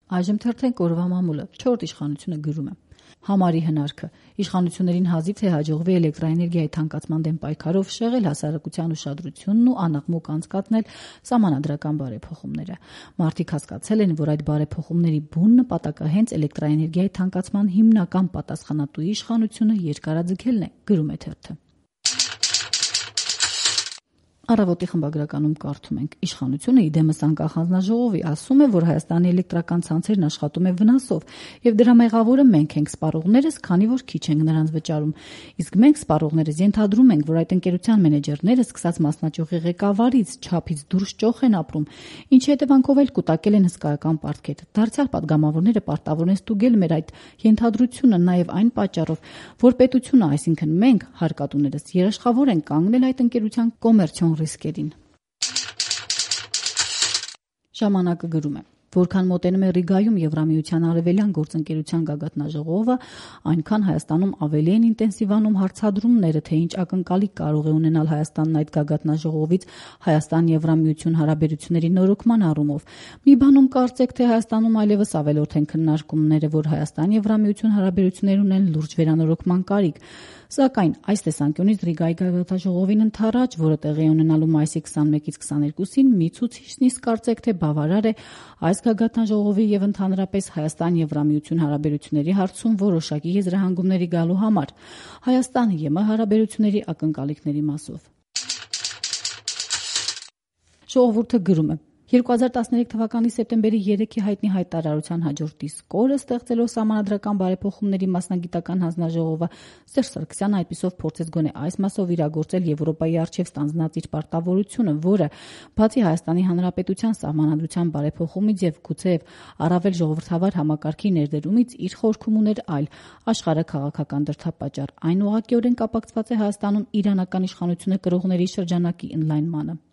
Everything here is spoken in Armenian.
Այժմ թերթենք օրվա մամուլը, 4 իշխանությունը գրում է. Համարի հնարքը։ Իշխանություններին հազիվ թե հաջողվի էլեկտրաէներգիայի թանկացման դեմ պայքարով շեղել հասարակության ուշադրությունն ու անաղմուկ անցկացնել սահմանադրական բարեփոխումները։ Մարդիկ հասկացել են, որ այդ բարեփոխումների բուն նպատակը հենց էլեկտրաէներգիայի թանկացման հիմնական պատասխանատուի իշխանությունը երկարաձգելն է, գրում է թերթը։ Առավոտի խմբագրականում կարդում ենք. իշխանությունը իդեմս անկախ հանձնաժողովի ասում է, որ Հայաստանի էլեկտրական ցանցերն աշխատում է վնասով եւ դրա մեղավորը մենք ենք սպառողներս, քանի որ քիչ ենք նրանց վճարում։ Իսկ մենք սպառողներս ենթադրում ենք, որ այդ ընկերության մենեջերները սկսած մասնաճյուղի ղեկավարից չափից դուրս ճոխ են ապրում, ինչի հետևանքով էլ կուտակել են հսկայական պարտքեր։ Դարձյալ պատգամավորները պարտավոր են ստուգել մեր այդ ենթադրությունը նաեւ այն պատճառով, որ պետությունը, այսինքն մենք, հարկատուներս, երաշխավոր են կանգնել այդ ընկերության կոմերցիոն ռիսկերին։ Ժամանակը գրում է. Որքան մոտենում է Ռիգայում Եվրամիության արևելյան գործընկերության գագաթնաժողովը, այնքան Հայաստանում ավելի են ինտենսիվանում հարցադրումները, թե ինչ ակնկալիք կարող է ունենալ Հայաստանն այդ գագաթնաժողովից Հայաստան-Եվրամիություն հարաբերությունների նորոգման առումով։ Մի բանում կարծեք, թե Հայաստանում այլևս ավելորդ են քննարկումները, որ Հայաստան-Եվրամիություն հարաբերություններ ունեն լուրջ վերանորոգման կարիք։ Սակայն այս տեսանկյունից Ռիգայի գագաթնաժողովին ընդառաջ, որը տեղի է ունենալու մայիսի 21-ից 22-ին, մի ցուցիչ նիստ կարծեք, թե բավարար է այս գագաթնաժողովի եւ ընդհանրապես Հայաստան-Եվրամիություն հարաբերությունների հարցում որոշակի եզրահանգումների գալու համար Հայաստան-ԵՄ հարաբերությունների ակնկալիքների մասով։ Ժողովուրդը գրում է. 2013 թվականի սեպտեմբերի 3-ի հայտնի հայտարարության հաջորդ իսկ օրը ստեղծելով սահմանադրական բարեփոխումների մասնագիտական հանձնաժողովը Սերժ Սարգսյանը այդպիսով փորձեց գոնե այս մասով իրագործել Եվրոպայի առջև ստանձնած իր պարտավորությունը, որը բացի Հայաստանի Հանրապետության սահմանադրության բարեփոխումից եւ գուցեև առավել ժողովրդավար համակարգի ներդրումից իր խորքում ուներ այլ աշխարհաքաղաքական դրդապատճառ, այն ուղղակիորեն կապակցված է Հայաստանում իրանական իշխանությունը կրողների շրջանակի ընդլայնմանը։